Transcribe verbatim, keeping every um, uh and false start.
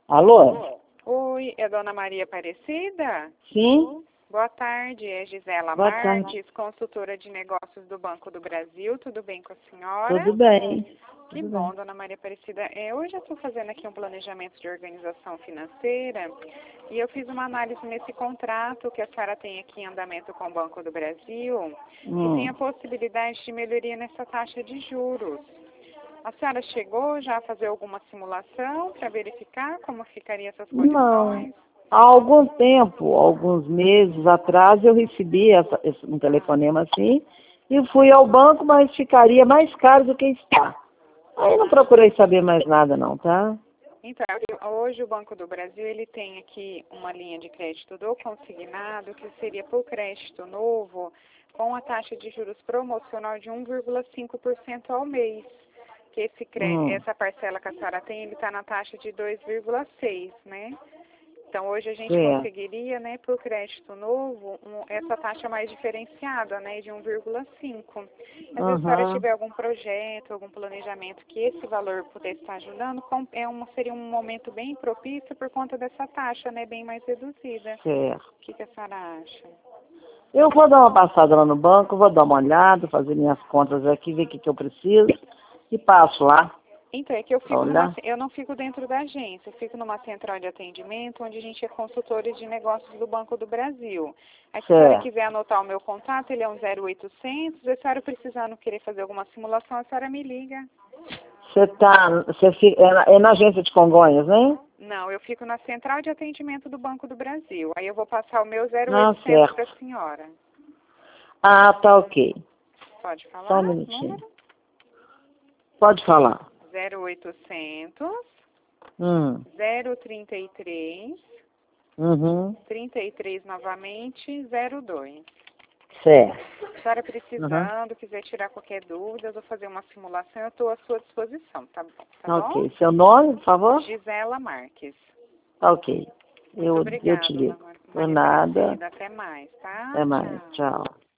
Alô? Oi, é Dona Maria Aparecida? Sim? Boa tarde, é Gisela Boa Marques, tarde. consultora de negócios do Banco do Brasil. Tudo bem com a senhora? Tudo bem. Que Tudo bom, bem. Dona Maria Aparecida. É, hoje eu estou fazendo aqui um planejamento de organização financeira e eu fiz uma análise nesse contrato que a senhora tem aqui em andamento com o Banco do Brasil e tem Hum. a possibilidade de melhoria nessa taxa de juros. A senhora chegou já a fazer alguma simulação para verificar como ficariam essas Não. condições? Há algum tempo, alguns meses atrás, eu recebi essa, esse, um telefonema assim e fui ao banco, mas ficaria mais caro do que está. Aí não procurei saber mais nada não, tá? Então, hoje o Banco do Brasil ele tem aqui uma linha de crédito do consignado, que seria por crédito novo, com a taxa de juros promocional de um vírgula cinco por cento ao mês. Que esse crédito, Hum. essa parcela que a senhora tem, ele está na taxa de dois vírgula seis, né? Então, hoje a gente É. conseguiria, né, por crédito novo, um, essa taxa mais diferenciada, né, de um vírgula cinco. Mas se a senhora Uhum. tiver algum projeto, algum planejamento que esse valor pudesse estar ajudando, com- é uma, seria um momento bem propício por conta dessa taxa, né, bem mais reduzida. Certo. O que, que a senhora acha? Eu vou dar uma passada lá no banco, vou dar uma olhada, fazer minhas contas aqui, ver o que, que eu preciso e passo lá. Então, é que eu Pra fico numa, olhar? eu não fico dentro da agência, eu fico numa central de atendimento onde a gente é consultores de negócios do Banco do Brasil. Aí, se a senhora Certo. quiser anotar o meu contato, ele é um zero oitocentos, se a senhora precisando querer fazer alguma simulação, a senhora me liga. Você tá, você fica, é, na, é na agência de Congonhas, né? Não, eu fico na central de atendimento do Banco do Brasil. Aí eu vou passar o meu Ah, zero oitocentos para certo. a senhora. Ah, tá ok. Pode Só um falar? minutinho. Número? Pode falar. zero oitocentos, Hum. zero trinta e três, Uhum. trinta e três novamente, zero dois. Certo. Se a senhora Uhum. precisando, quiser tirar qualquer dúvida, eu vou fazer uma simulação, eu estou à sua disposição, tá bom? Tá Tá bom? ok. Seu nome, por favor? Gisela Marques. Tá ok. Muito Eu, eu obrigada, te dona ligo. Por Maria nada. Aparecida. Até mais, tá? Até mais. Tchau. Tchau.